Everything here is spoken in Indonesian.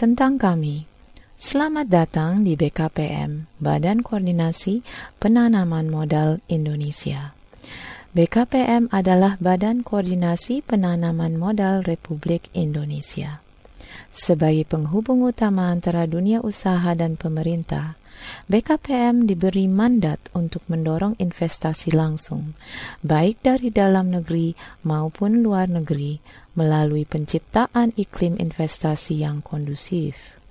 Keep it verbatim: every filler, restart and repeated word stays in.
tentang kami. Selamat datang di B K P M, Badan Koordinasi Penanaman Modal Indonesia. B K P M adalah Badan Koordinasi Penanaman Modal Republik Indonesia. Sebagai penghubung utama antara dunia usaha dan pemerintah, B K P M diberi mandat untuk mendorong investasi langsung, baik dari dalam negeri maupun luar negeri, melalui penciptaan iklim investasi yang kondusif.